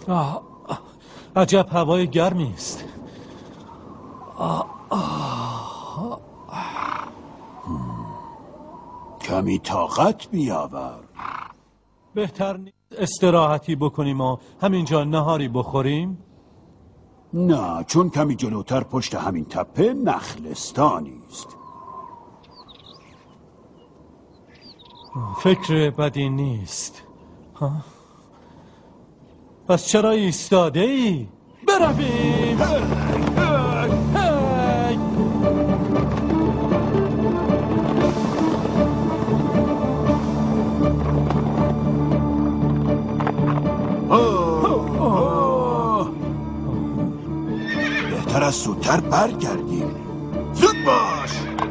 عجب هوای گرمی است. کمی طاقت بیاور. بهتر نیست استراحتی بکنیم و همینجا نهاری بخوریم؟ نه، چون کمی جلوتر پشت همین تپه نخلستانی است. فکر بدی نیست. پس چرا ایستاده ای؟ برویم! بهتر از زودتر برگردیم. زود باش.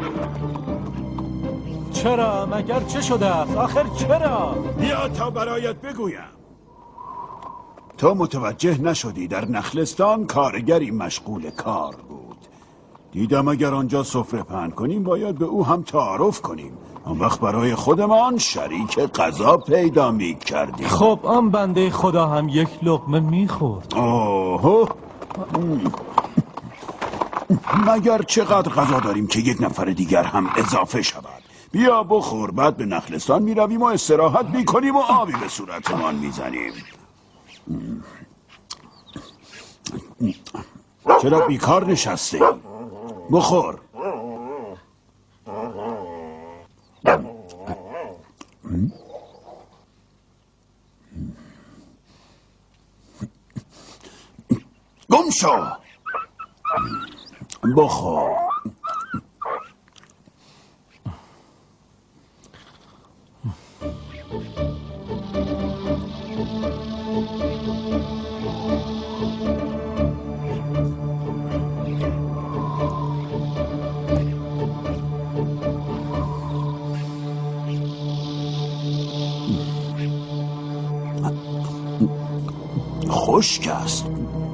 چرا؟ مگر چه شده است؟ آخر چرا؟ بیا تا برایت بگویم. تو متوجه نشدی در نخلستان کارگری مشغول کار بود. دیدم اگر آنجا سفره پهن کنیم باید به او هم تعارف کنیم. آن وقت برای خودمان شریک غذا پیدا می کردیم. خب آن بنده خدا هم یک لقمه می خورد. اوه، مگر چقدر غذا داریم که یک نفر دیگر هم اضافه شود. بیا بخور، بعد به نخلستان می رویم و استراحت می کنیم و آبی به صورتمان می زنیم. چرا بیکار نشسته؟ بخور. گم شو. بخور. خشک است.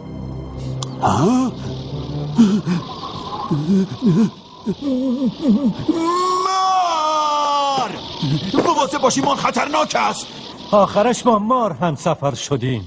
مار! مواظب باشی، مار خطرناک است. آخرش با مار هم سفر شدیم.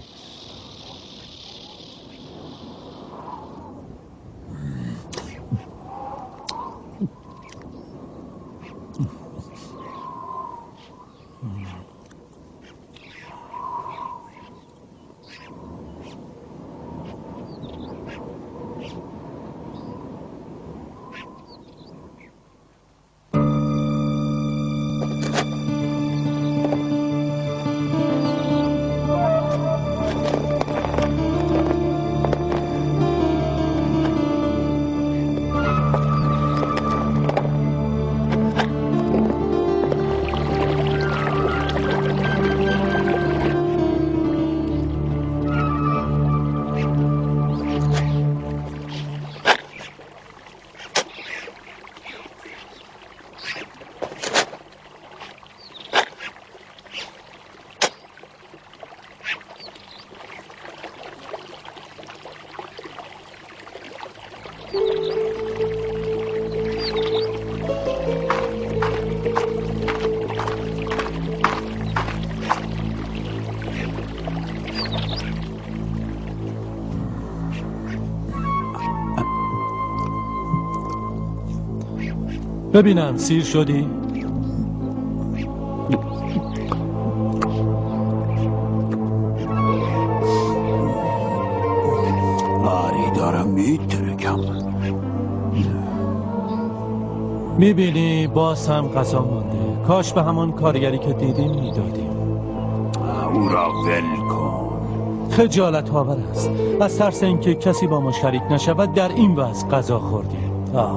ببینم سیر شدی؟ آری دارم میترکم. میبینی باز هم غذا مانده. کاش به همان کارگری که دیدیم میدادیم. او را ول کن. خجالت آور است. از ترس اینکه کسی با ما شریک نشود در این وضع غذا خوردیم.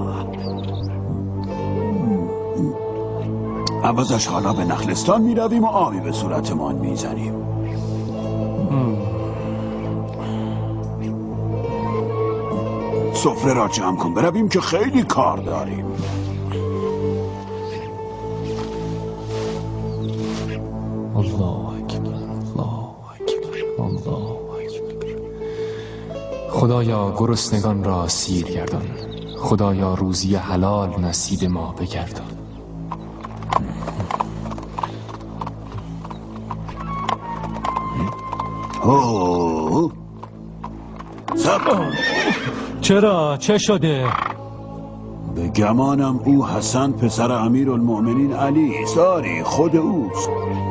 عوضش حالا به نخلستان می رویم و آبی به صورتمان می زنیم. سفره را جمع کن برویم که خیلی کار داریم. الله اکبر، الله اکبر، الله اکبر. خدایا گرسنگان را سیر گردان. خدایا روزی حلال نصیب ما بگردان. اوه چرا؟ چه شده؟ به گمانم او حسن پسر امیرالمؤمنین علی ساری خود اوست.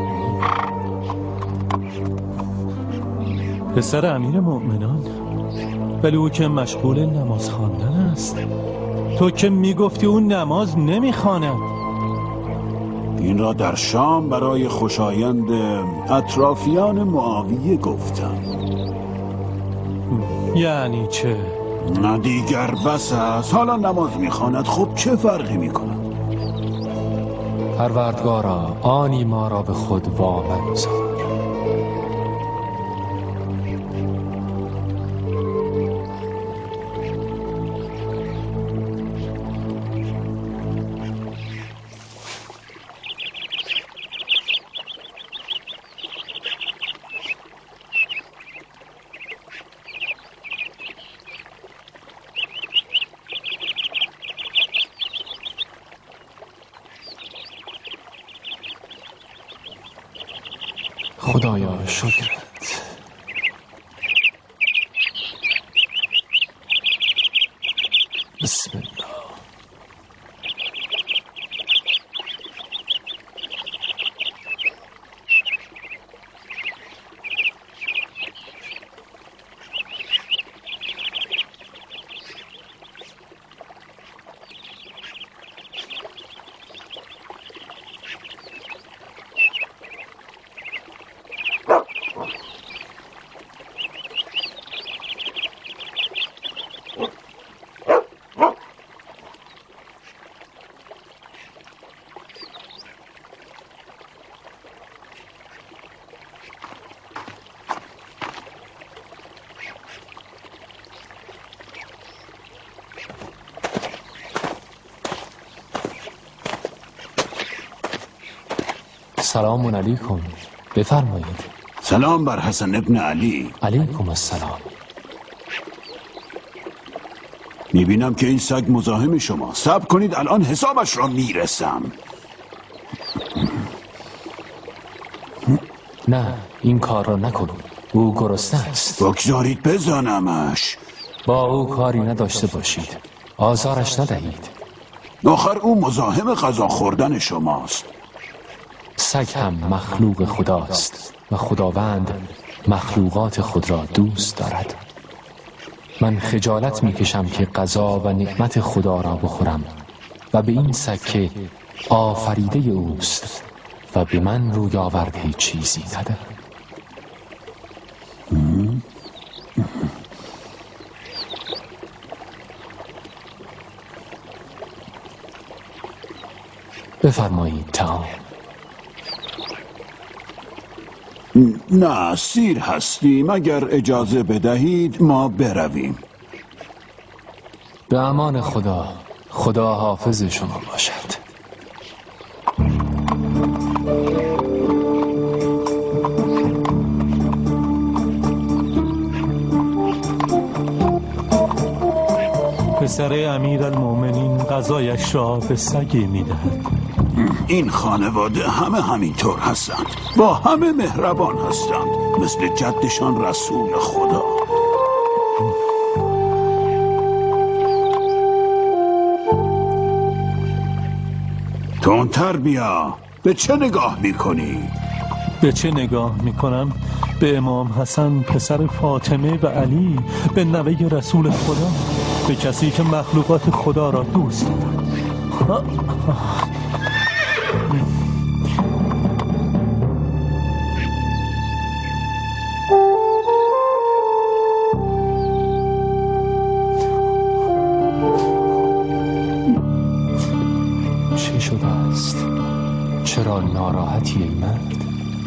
پسر امیر مؤمنان؟ ولی او که مشغول نماز خواندن است. تو که میگفتی اون نماز نمیخواند. این را در شام برای خوشایند اطرافیان معاویه گفتم. یعنی چه؟ نه دیگر بس است. حالا نماز میخواند، خب چه فرقی میکند؟ پروردگارا آنی ما را به خود وامگذار. خدایا شکرت. بسم الله. سلام علیکم. بفرمایید. سلام بر حسن ابن علی. علیکم السلام. میبینم که این سگ مزاحم شما. صبر کنید الان حسابش را میرسم. نه این کار را نکنید. او گرسنه است. بگذارید بزنمش. با او کاری نداشته باشید. آزارش ندهید. آخر او مزاحم غذا خوردن شماست. سگ هم مخلوق خداست و خداوند مخلوقات خود را دوست دارد. من خجالت میکشم که غذا و نعمت خدا را بخورم و به این سگ که آفریده اوست و به من روی آورده چیزی ندارد. بفرمایید تعام. نه سیر هستیم. اگر اجازه بدهید ما برویم. به امان خدا. خدا حافظ شما باشد. پسر امیرالمؤمنین غذایش را به سگی میدهد. این خانواده همه همینطور هستند. با همه مهربان هستند، مثل جدشان رسول خدا. تندتر بیا. به چه نگاه میکنی؟ به چه نگاه میکنم؟ به امام حسن پسر فاطمه و علی، به نوه رسول خدا، به کسی که مخلوقات خدا را دوست دارد. چه شده است؟ چرا ناراحتی ای مرد؟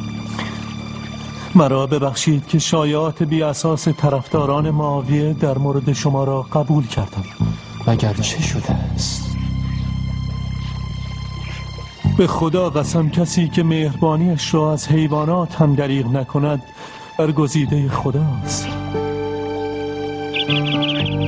مرا ببخشید که شایعات بی اساس طرفداران معاویه در مورد شما را قبول کردم. مگر چه شده است؟ به خدا قسم کسی که مهربانیش را از حیوانات هم دریغ نکند برگزیده خداست.